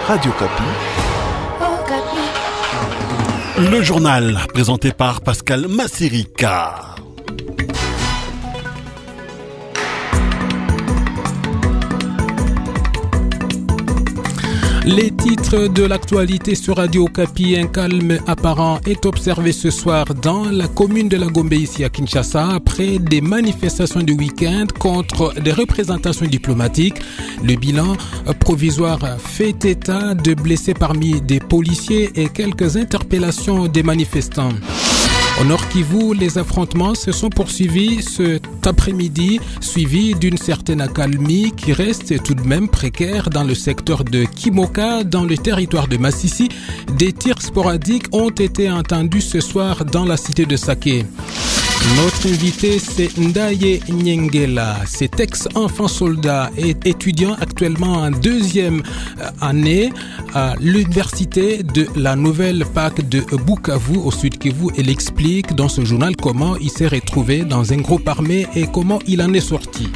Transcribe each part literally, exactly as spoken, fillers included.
Radio Kapi. Le journal présenté par Pascal Massirika. Les titres de l'actualité sur Radio Kapi. Un calme apparent est observé ce soir dans la commune de la Gombe ici à Kinshasa après des manifestations du week-end contre des représentations diplomatiques. Le bilan provisoire fait état de blessés parmi des policiers et quelques interpellations des manifestants. Au Nord Kivu, les affrontements se sont poursuivis cet après-midi, suivis d'une certaine accalmie qui reste tout de même précaire dans le secteur de Kimoka, dans le territoire de Massissi. Des tirs sporadiques ont été entendus ce soir dans la cité de Saké. Notre invité, c'est Ndaye Nyengela. Cet ex-enfant soldat est étudiant actuellement en deuxième année à l'université de la Nouvelle P A C de Bukavu au Sud Kivu. Elle explique dans ce journal comment il s'est retrouvé dans un groupe armé et comment il en est sorti.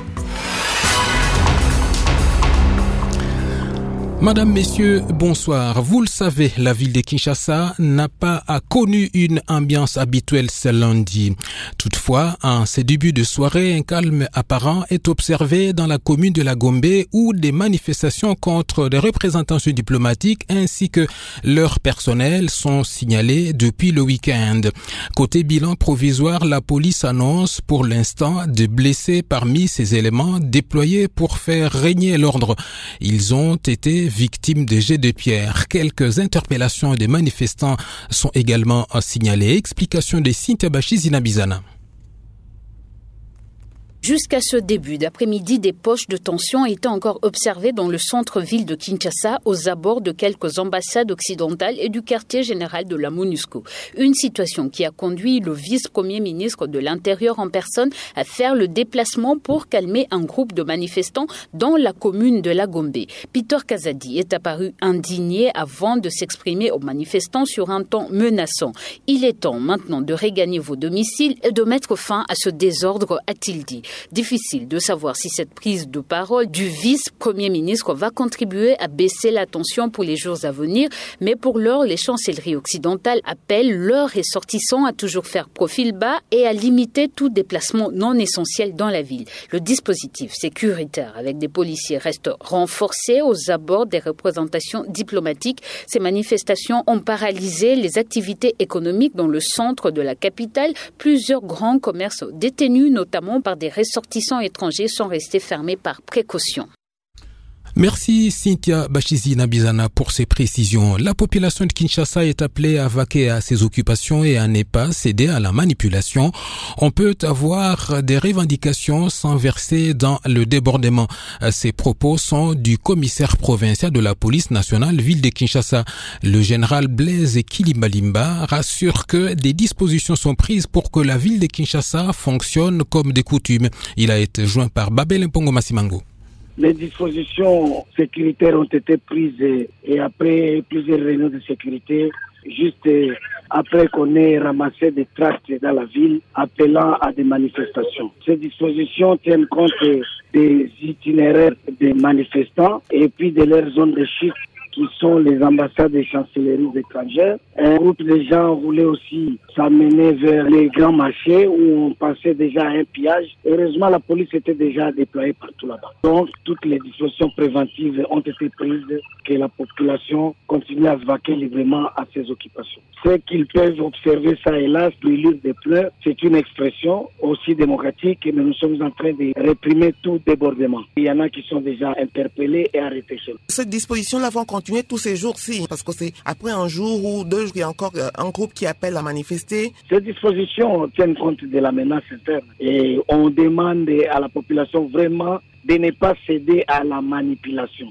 Madame, Messieurs, bonsoir. Vous le savez, la ville de Kinshasa n'a pas connu une ambiance habituelle ce lundi. Toutefois, en ces débuts de soirée, un calme apparent est observé dans la commune de la Gombe où des manifestations contre des représentations diplomatiques ainsi que leur personnel sont signalées depuis le week-end. Côté bilan provisoire, la police annonce pour l'instant de blessés parmi ces éléments déployés pour faire régner l'ordre. Ils ont été victimes de jets de pierre. Quelques interpellations des manifestants sont également signalées. Explication de Cynthia Bachi-Zinabizana. Jusqu'à ce début d'après-midi, des poches de tension étaient encore observées dans le centre-ville de Kinshasa, aux abords de quelques ambassades occidentales et du quartier général de la MONUSCO. Une situation qui a conduit le vice-premier ministre de l'Intérieur en personne à faire le déplacement pour calmer un groupe de manifestants dans la commune de la Gombe. Peter Kazadi est apparu indigné avant de s'exprimer aux manifestants sur un ton menaçant. Il est temps maintenant de regagner vos domiciles et de mettre fin à ce désordre, a-t-il dit. Difficile de savoir si cette prise de parole du vice-premier ministre va contribuer à baisser la tension pour les jours à venir, mais pour l'heure, les chancelleries occidentales appellent leurs ressortissants à toujours faire profil bas et à limiter tout déplacement non essentiel dans la ville. Le dispositif sécuritaire avec des policiers reste renforcé aux abords des représentations diplomatiques. Ces manifestations ont paralysé les activités économiques dans le centre de la capitale. Plusieurs grands commerces détenus, notamment par des ressortissants étrangers, sont restés fermés par précaution. Merci Cynthia Bachi-Zinabizana pour ces précisions. La population de Kinshasa est appelée à vaquer à ses occupations et à ne pas céder à la manipulation. On peut avoir des revendications sans verser dans le débordement. Ces propos sont du commissaire provincial de la police nationale ville de Kinshasa. Le général Blaise Kilimbalimba rassure que des dispositions sont prises pour que la ville de Kinshasa fonctionne comme de coutume. Il a été joint par Babel Mpongo Massimango. Les dispositions sécuritaires ont été prises et après plusieurs réunions de sécurité, juste après qu'on ait ramassé des tracts dans la ville appelant à des manifestations. Ces dispositions tiennent compte des itinéraires des manifestants et puis de leur zone de chute qui sont les ambassades des chancelleries étrangères. Un groupe de gens voulait aussi s'amener vers les grands marchés où on passait déjà à un pillage. Heureusement, la police était déjà déployée partout là-bas. Donc, toutes les dispositions préventives ont été prises, que la population continue à vaquer librement à ses occupations. Ce qu'ils peuvent observer ça et là, le livre des pleurs, c'est une expression aussi démocratique, mais nous sommes en train de réprimer tout débordement. Il y en a qui sont déjà interpellés et arrêtés. Cette disposition-là va continuer tous ces jours-ci, parce que c'est après un jour ou deux jours, il y a encore un groupe qui appelle à manifester. Ces dispositions tiennent compte de la menace interne et on demande à la population vraiment de ne pas céder à la manipulation.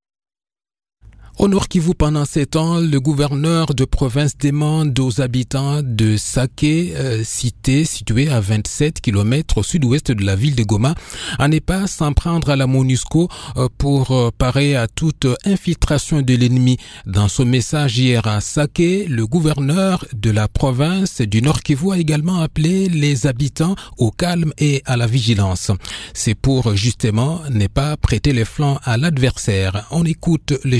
Au Nord Kivu, pendant ces temps, le gouverneur de province demande aux habitants de Saké, euh, cité située à vingt-sept kilomètres au sud-ouest de la ville de Goma, à ne pas s'en prendre à la MONUSCO euh, pour euh, parer à toute infiltration de l'ennemi. Dans son message hier à Saké, le gouverneur de la province du Nord Kivu a également appelé les habitants au calme et à la vigilance. C'est pour justement ne pas prêter les flancs à l'adversaire. On écoute le général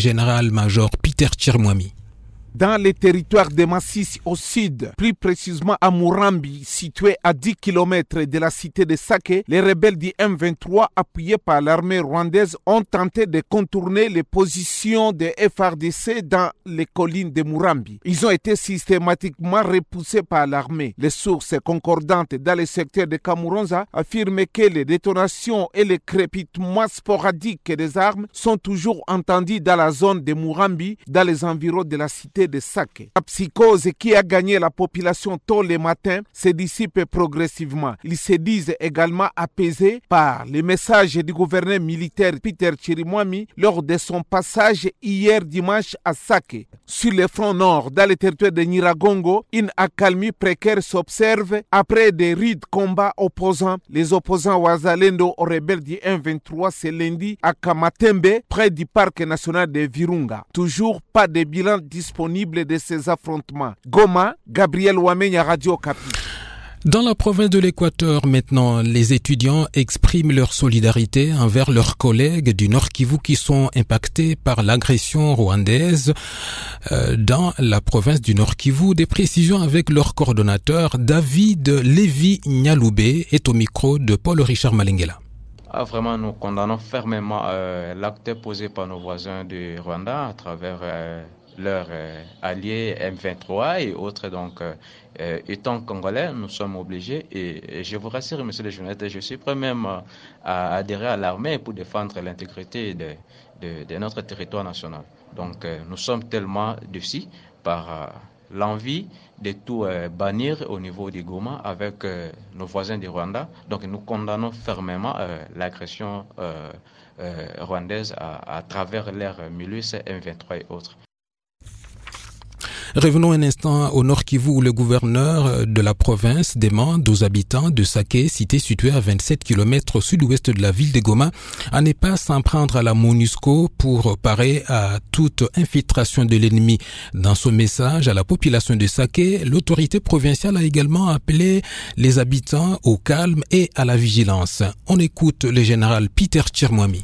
général-major Peter Chirmouami. Dans les territoires de Masisi au sud, plus précisément à Murambi, situé à dix kilomètres de la cité de Sake, les rebelles du M vingt-trois, appuyés par l'armée rwandaise, ont tenté de contourner les positions de F A R D C dans les collines de Murambi. Ils ont été systématiquement repoussés par l'armée. Les sources concordantes dans le secteur de Kamuronza affirment que les détonations et les crépitements sporadiques des armes sont toujours entendus dans la zone de Murambi, dans les environs de la cité de Sake. La psychose qui a gagné la population tôt le matin se dissipe progressivement. Ils se disent également apaisés par les messages du gouverneur militaire Peter Chirmouami lors de son passage hier dimanche à Sake. Sur le front nord, dans le territoire de Nyiragongo, une accalmie précaire s'observe après des rudes combats opposants. Les opposants Wazalendo aux rebelles du M vingt-trois ce lundi à Kamatembe, près du parc national de Virunga. Toujours pas de bilan disponible de ces affrontements. Goma, Gabriel Wamenya, Radio Okapi. Dans la province de l'Équateur, maintenant, les étudiants expriment leur solidarité envers leurs collègues du Nord Kivu qui sont impactés par l'agression rwandaise euh, dans la province du Nord Kivu. Des précisions avec leur coordonnateur David Lévy Nyaloubé est au micro de Paul-Richard Malengela. Ah, vraiment, nous condamnons fermement euh, l'acte posé par nos voisins du Rwanda à travers euh, leurs euh, alliés M vingt-trois et autres. Donc, euh, euh, étant congolais, nous sommes obligés, et, et je vous rassure, monsieur le journaliste, je suis prêt même euh, à adhérer à l'armée pour défendre l'intégrité de, de, de notre territoire national. Donc, euh, nous sommes tellement déçus par euh, l'envie de tout euh, bannir au niveau du Goma avec euh, nos voisins du Rwanda. Donc, nous condamnons fermement euh, l'agression euh, euh, rwandaise à, à travers leurs milices M vingt-trois et autres. Revenons un instant au Nord Kivu où le gouverneur de la province demande aux habitants de Sake, cité située à vingt-sept kilomètres au sud-ouest de la ville de Goma, à ne pas s'en prendre à la MONUSCO pour parer à toute infiltration de l'ennemi. Dans son message à la population de Sake, l'autorité provinciale a également appelé les habitants au calme et à la vigilance. On écoute le général Peter Chirmouami.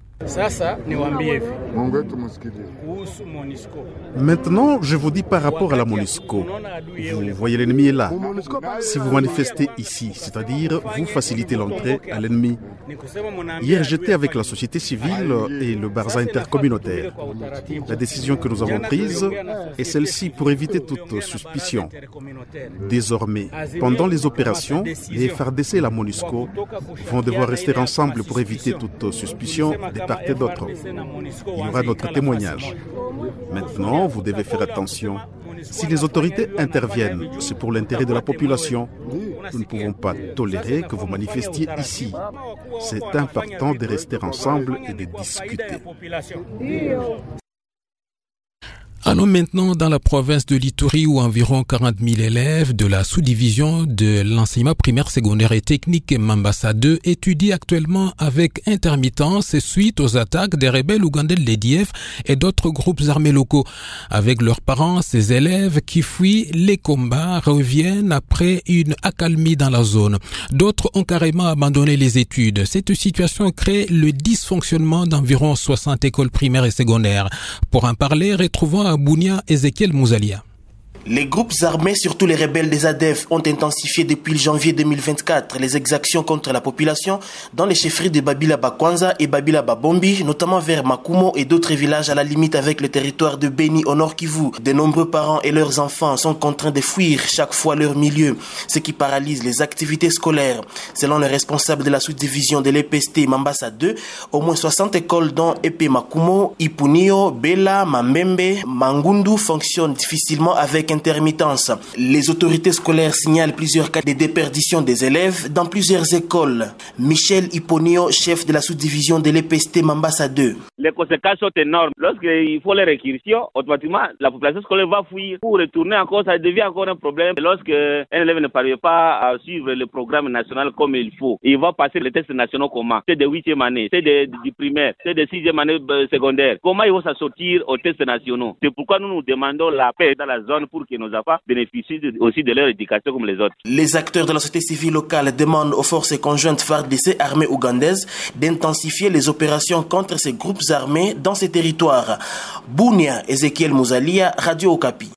Maintenant, je vous dis par rapport à la MONUSCO. Vous voyez, l'ennemi est là. Si vous manifestez ici, c'est-à-dire vous facilitez l'entrée à l'ennemi. Hier, j'étais avec la société civile et le Barza intercommunautaire. La décision que nous avons prise est celle-ci pour éviter toute suspicion. Désormais, pendant les opérations, les F A R D C et la MONUSCO vont devoir rester ensemble pour éviter toute suspicion de part et d'autre. Il y aura notre témoignage. Maintenant, vous devez faire attention. Si les autorités interviennent, c'est pour l'intérêt de la population. Nous ne pouvons pas tolérer que vous manifestiez ici. C'est important de rester ensemble et de discuter. Allons maintenant dans la province de l'Ituri où environ quarante mille élèves de la sous-division de l'enseignement primaire, secondaire et technique Mambasa deux étudient actuellement avec intermittence suite aux attaques des rebelles ougandais de l'E D F et d'autres groupes armés locaux. Avec leurs parents, ces élèves qui fuient les combats reviennent après une accalmie dans la zone. D'autres ont carrément abandonné les études. Cette situation crée le dysfonctionnement d'environ soixante écoles primaires et secondaires. Pour en parler, retrouvons à Bounia Ezekiel Mouzalia. Les groupes armés, surtout les rebelles des A D F, ont intensifié depuis le janvier deux mille vingt-quatre les exactions contre la population dans les chefferies de Babila Bakwanza et Babila Babombi, notamment vers Makumo et d'autres villages à la limite avec le territoire de Beni au Nord Kivu. De nombreux parents et leurs enfants sont contraints de fuir chaque fois leur milieu, ce qui paralyse les activités scolaires. Selon le responsable de la sous-division de l'E P S T Mambasa deux, au moins soixante écoles dont E P Makumo, Ipunio, Bela, Mambembe, Mangundu fonctionnent difficilement avec intermittence. Les autorités scolaires signalent plusieurs cas de déperdition des élèves dans plusieurs écoles. Michel Iponio, chef de la sous-division de l'E P S T Mambasa deux. Les conséquences sont énormes. Lorsqu'il faut les réquisitions, automatiquement, la population scolaire va fuir. Pour retourner encore, ça devient encore un problème. Lorsque un élève ne parvient pas à suivre le programme national comme il faut, il va passer les tests nationaux comment? C'est de huitième année, c'est de, du primaire, c'est de sixième année secondaire. Comment il va s'en sortir aux tests nationaux? C'est pourquoi nous nous demandons la paix dans la zone pour que nos enfants bénéficient aussi de leur éducation comme les autres. Les acteurs de la société civile locale demandent aux forces conjointes F A R D C armées ougandaises d'intensifier les opérations contre ces groupes armés dans ces territoires. Bounia, Ezekiel Mouzalia, Radio Okapi.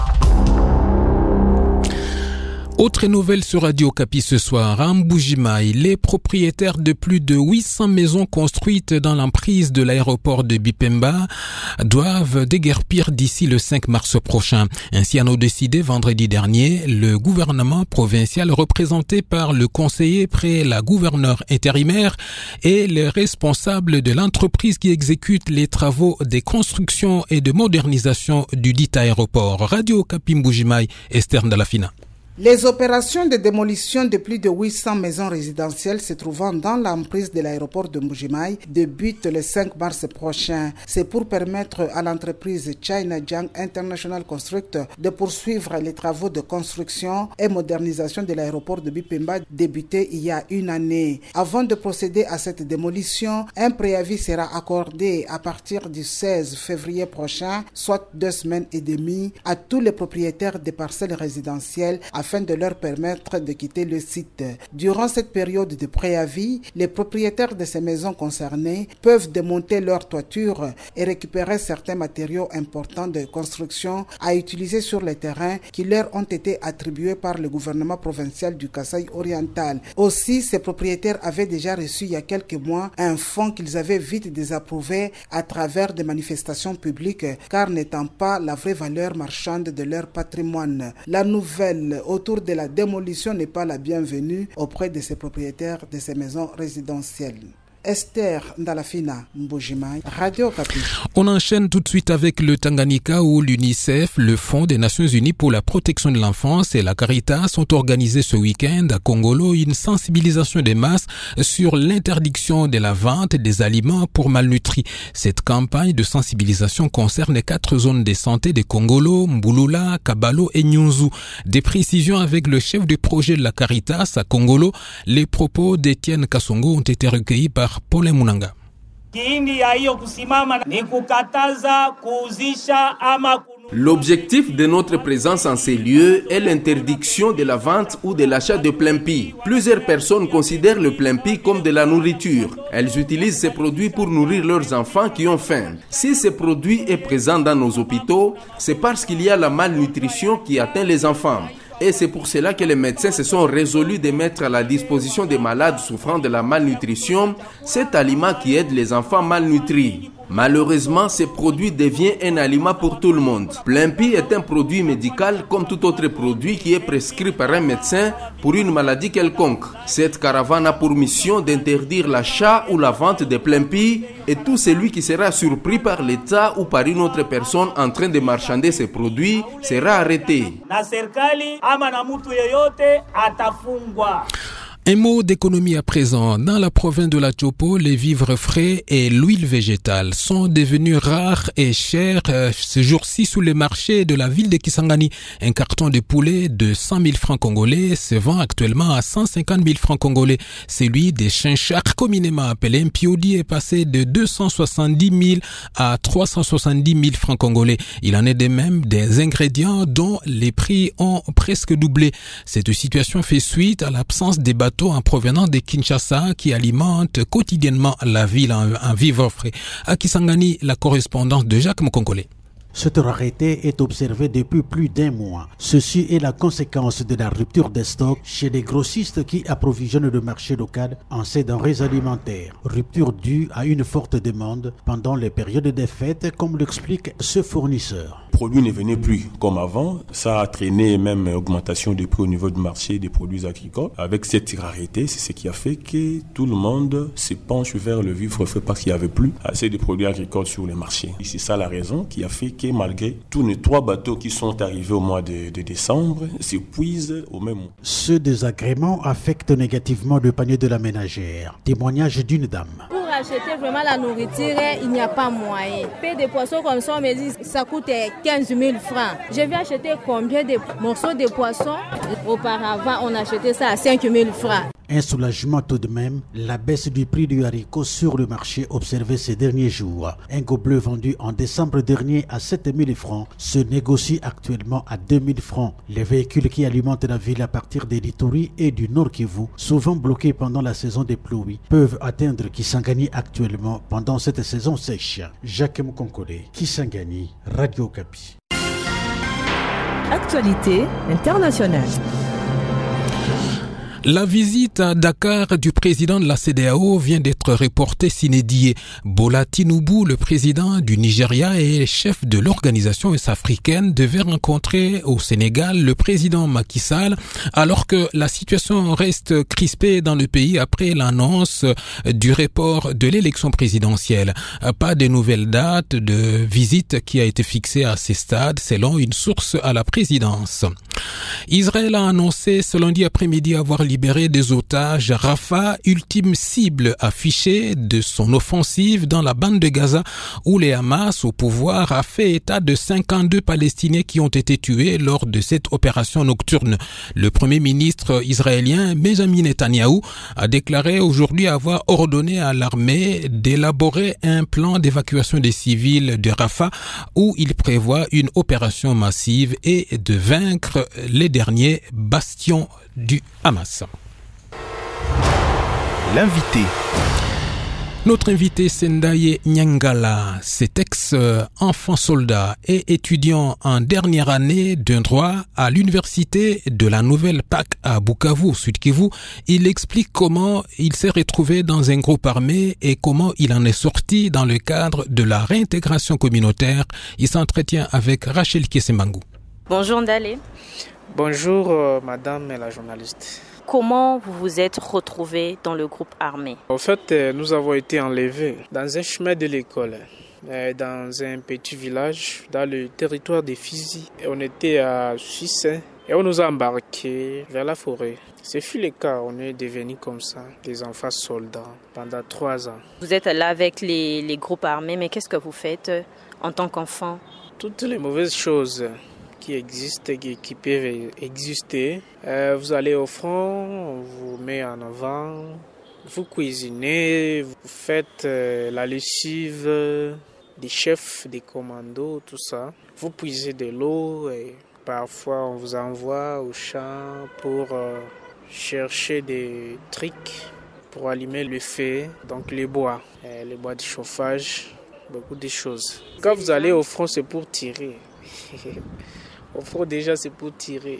Autre nouvelle sur Radio Okapi ce soir, à Mbujimayi, les propriétaires de plus de huit cents maisons construites dans l'emprise de l'aéroport de Bipemba doivent déguerpir d'ici le cinq mars prochain. Ainsi en a décidé vendredi dernier le gouvernement provincial représenté par le conseiller près la gouverneure intérimaire et les responsables de l'entreprise qui exécute les travaux de construction et de modernisation du dit aéroport. Radio Okapi Mbujimayi, Esther Ndalafina. Les opérations de démolition de plus de huit cents maisons résidentielles se trouvant dans l'emprise de l'aéroport de Mbujimayi débutent le cinq mars prochain. C'est pour permettre à l'entreprise China Jiang International Construct de poursuivre les travaux de construction et modernisation de l'aéroport de Bipemba débutés il y a une année. Avant de procéder à cette démolition, un préavis sera accordé à partir du seize février prochain, soit deux semaines et demie, à tous les propriétaires des parcelles résidentielles afin de leur permettre de quitter le site. Durant cette période de préavis, les propriétaires de ces maisons concernées peuvent démonter leur toiture et récupérer certains matériaux importants de construction à utiliser sur les terrains qui leur ont été attribués par le gouvernement provincial du Kasaï oriental. Aussi, ces propriétaires avaient déjà reçu il y a quelques mois un fonds qu'ils avaient vite désapprouvé à travers des manifestations publiques, car n'étant pas la vraie valeur marchande de leur patrimoine. La nouvelle autour de la démolition n'est pas la bienvenue auprès de ces propriétaires de ces maisons résidentielles. Esther Ndalafina, Mbujimayi, Radio Okapi. On enchaîne tout de suite avec le Tanganyika où l'UNICEF, le Fonds des Nations Unies pour la protection de l'enfance et la Caritas ont organisé ce week-end à Kongolo une sensibilisation des masses sur l'interdiction de la vente des aliments pour malnutris. Cette campagne de sensibilisation concerne quatre zones de santé de Kongolo, Mbulula, Kabalo et Nyunzu. Des précisions avec le chef du projet de la Caritas à Kongolo. Les propos d'Etienne Kassongo ont été recueillis par Paul Munanga. L'objectif de notre présence en ces lieux est l'interdiction de la vente ou de l'achat de plein pied. Plusieurs personnes considèrent le plein pied comme de la nourriture. Elles utilisent ces produits pour nourrir leurs enfants qui ont faim. Si ce produit est présent dans nos hôpitaux, c'est parce qu'il y a la malnutrition qui atteint les enfants. Et c'est pour cela que les médecins se sont résolus de mettre à la disposition des malades souffrant de la malnutrition cet aliment qui aide les enfants malnutris. Malheureusement, ce produit devient un aliment pour tout le monde. Plein pied est un produit médical comme tout autre produit qui est prescrit par un médecin pour une maladie quelconque. Cette caravane a pour mission d'interdire l'achat ou la vente de plein pied et tout celui qui sera surpris par l'État ou par une autre personne en train de marchander ces produits sera arrêté. Un mot d'économie à présent. Dans la province de la Chopo, les vivres frais et l'huile végétale sont devenus rares et chers euh, ce jour-ci sous les marchés de la ville de Kisangani. Un carton de poulet de cent mille francs congolais se vend actuellement à cent cinquante mille francs congolais. Celui des chinchards, communément appelé Mpiodi, est passé de deux cent soixante-dix mille à trois cent soixante-dix mille francs congolais. Il en est de même des ingrédients dont les prix ont presque doublé. Cette situation fait suite à l'absence des bateaux en provenance de Kinshasa qui alimente quotidiennement la ville en, en vivres frais. À Kisangani, la correspondance de Jacques Mkonkole. Cette rareté est observée depuis plus d'un mois. Ceci est la conséquence de la rupture des stocks chez les grossistes qui approvisionnent le marché local en ces denrées alimentaires. Rupture due à une forte demande pendant les périodes des fêtes, comme l'explique ce fournisseur. Les produits ne venaient plus comme avant. Ça a traîné même augmentation des prix au niveau du marché des produits agricoles. Avec cette rareté, c'est ce qui a fait que tout le monde se penche vers le vivre frais parce qu'il n'y avait plus assez de produits agricoles sur les marchés. Et c'est ça la raison qui a fait que malgré tous les trois bateaux qui sont arrivés au mois de, de décembre, s'épuisent au même moment. Ce désagrément affecte négativement le panier de la ménagère. Témoignage d'une dame. Pour acheter vraiment la nourriture, il n'y a pas moyen. Payer des poissons comme ça, on me dit ça coûte quinze mille francs. Je vais acheter combien de morceaux de poissons? Auparavant, on achetait ça à cinq mille francs. Un soulagement tout de même, la baisse du prix du haricot sur le marché observée ces derniers jours. Un gobelet vendu en décembre dernier à sept mille francs se négocie actuellement à deux mille francs. Les véhicules qui alimentent la ville à partir des Ituri et du Nord Kivu, souvent bloqués pendant la saison des pluies, peuvent atteindre Kisangani actuellement pendant cette saison sèche. Jacques Mkonkole, Kisangani, Radio Okapi. Actualité internationale. La visite à Dakar du président de la C E D E A O vient d'être reportée sine die. Bola Tinubu, le président du Nigeria et chef de l'organisation ouest-africaine, devait rencontrer au Sénégal le président Macky Sall alors que la situation reste crispée dans le pays après l'annonce du report de l'élection présidentielle. Pas de nouvelles dates de visite qui a été fixée à ces stades selon une source à la présidence. Israël a annoncé ce lundi après-midi avoir libéré des otages. Rafah, ultime cible affichée de son offensive dans la bande de Gaza où les Hamas au pouvoir a fait état de cinquante-deux Palestiniens qui ont été tués lors de cette opération nocturne. Le premier ministre israélien Benjamin Netanyahou a déclaré aujourd'hui avoir ordonné à l'armée d'élaborer un plan d'évacuation des civils de Rafah où il prévoit une opération massive et de vaincre les derniers bastions du Hamas. L'invité. Notre invité Sendaye Nyangala, cet ex-enfant soldat et étudiant en dernière année d'un droit à l'université de la Nouvelle P A C à Bukavu, Sud Kivu. Il explique comment il s'est retrouvé dans un groupe armé et comment il en est sorti dans le cadre de la réintégration communautaire. Il s'entretient avec Rachel Kesemangou. Bonjour Ndale. Bonjour euh, madame la journaliste. Comment vous vous êtes retrouvé dans le groupe armé? En fait, euh, nous avons été enlevés dans un chemin de l'école, euh, dans un petit village, dans le territoire des Fizi. Et on était à six et on nous a embarqués vers la forêt. Ce fut le cas, on est devenus comme ça, des enfants soldats pendant trois ans. Vous êtes là avec les, les groupes armés, mais qu'est-ce que vous faites en tant qu'enfant? Toutes les mauvaises choses qui existent, qui, qui peuvent exister. Euh, vous allez au front, on vous met en avant, vous cuisinez, vous faites euh, la lessive des chefs, des commandos, tout ça. Vous puisez de l'eau et parfois on vous envoie au champ pour euh, chercher des trucs pour allumer le feu, donc les bois, euh, les bois de chauffage, beaucoup de choses. Quand vous allez au front, c'est pour tirer. Au front, déjà, c'est pour tirer.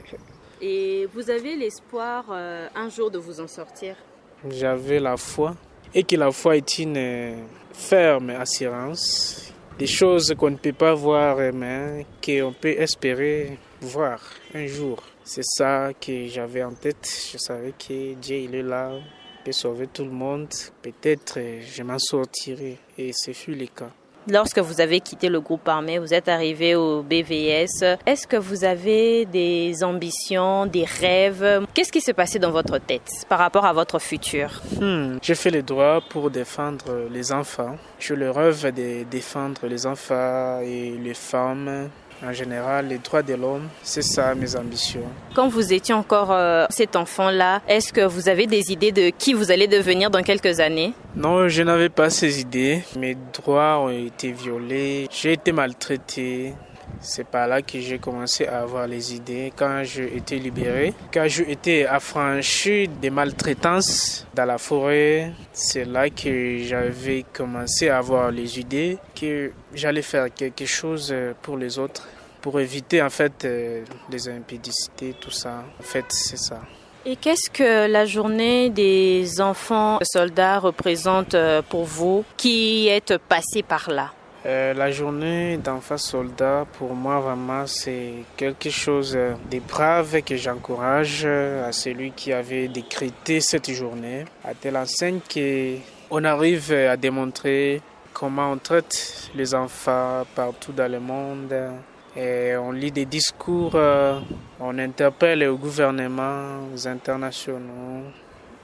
Et vous avez l'espoir euh, un jour de vous en sortir? J'avais la foi. Et que la foi est une euh, ferme assurance. Des choses qu'on ne peut pas voir, mais qu'on peut espérer voir un jour. C'est ça que j'avais en tête. Je savais que Dieu, il est là, il peut sauver tout le monde. Peut-être euh, je m'en sortirai. Et ce fut le cas. Lorsque vous avez quitté le groupe armé, vous êtes arrivé au B V S. Est-ce que vous avez des ambitions, des rêves? Qu'est-ce qui s'est passé dans votre tête par rapport à votre futur? hmm, J'ai fait le droit pour défendre les enfants. Je le rêve de défendre les enfants et les femmes. En général, les droits de l'homme, c'est ça mes ambitions. Quand vous étiez encore euh, cet enfant-là, est-ce que vous avez des idées de qui vous allez devenir dans quelques années? Non, je n'avais pas ces idées. Mes droits ont été violés. J'ai été maltraité. C'est par là que j'ai commencé à avoir les idées. Quand j'ai été libéré, quand j'ai été affranchi des maltraitances dans la forêt, c'est là que j'avais commencé à avoir les idées que j'allais faire quelque chose pour les autres, pour éviter en fait les impudicités, tout ça. En fait, c'est ça. Et qu'est-ce que la journée des enfants soldats représente pour vous qui êtes passés par là? Euh, la journée d'enfants soldats, pour moi, vraiment, c'est quelque chose de brave que j'encourage à celui qui avait décrété cette journée, à telle enseigne qu'on arrive à démontrer comment on traite les enfants partout dans le monde. Et on lit des discours, on interpelle les gouvernements internationaux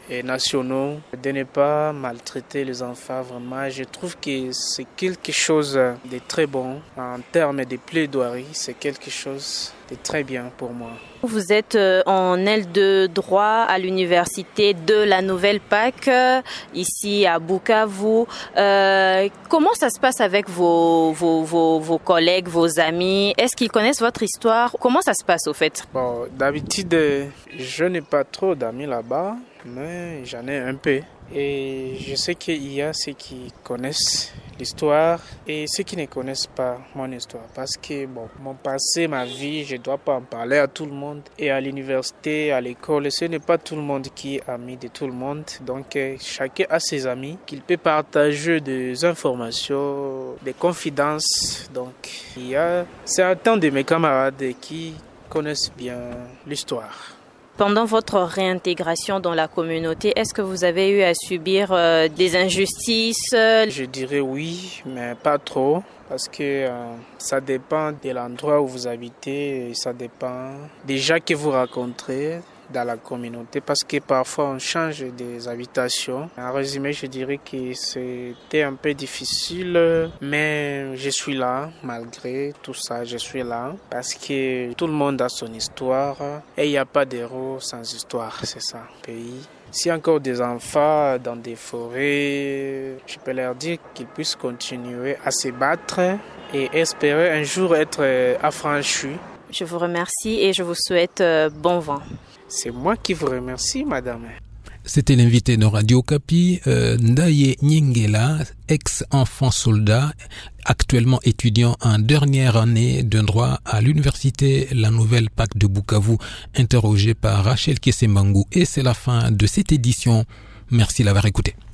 et nationaux, de ne pas maltraiter les enfants. Vraiment, je trouve que c'est quelque chose de très bon en termes de plaidoirie. C'est quelque chose de très bien pour moi. Vous êtes en L deux droit à l'université de la Nouvelle P A C, ici à Bukavu. Euh, comment ça se passe avec vos, vos, vos, vos collègues, vos amis? Est-ce qu'ils connaissent votre histoire? Comment ça se passe au fait? Bon, d'habitude, je n'ai pas trop d'amis là-bas, mais j'en ai un peu. Et je sais qu'il y a ceux qui connaissent l'histoire et ceux qui ne connaissent pas mon histoire. Parce que bon, mon passé, ma vie, je ne dois pas en parler à tout le monde. Et à l'université, à l'école, ce n'est pas tout le monde qui est ami de tout le monde. Donc chacun a ses amis qu'il peut partager des informations, des confidences. Donc il y a certains de mes camarades qui connaissent bien l'histoire. Pendant votre réintégration dans la communauté, est-ce que vous avez eu à subir euh, des injustices? Je dirais oui, mais pas trop, parce que euh, ça dépend de l'endroit où vous habitez, et ça dépend des gens que vous rencontrez dans la communauté, parce que parfois on change des habitations. En résumé, je dirais que c'était un peu difficile, mais je suis là, malgré tout ça, je suis là, parce que tout le monde a son histoire, et il n'y a pas d'héros sans histoire, c'est ça, pays. S'il y a encore des enfants dans des forêts, je peux leur dire qu'ils puissent continuer à se battre et espérer un jour être affranchis. Je vous remercie et je vous souhaite bon vent. C'est moi qui vous remercie, madame. C'était l'invité de Radio Kapi, euh, Ndaye Nyengela, ex-enfant soldat, actuellement étudiant en dernière année de droit à l'université La Nouvelle P A C de Bukavu, interrogé par Rachel Kesembangu. Et c'est la fin de cette édition. Merci de l'avoir écouté.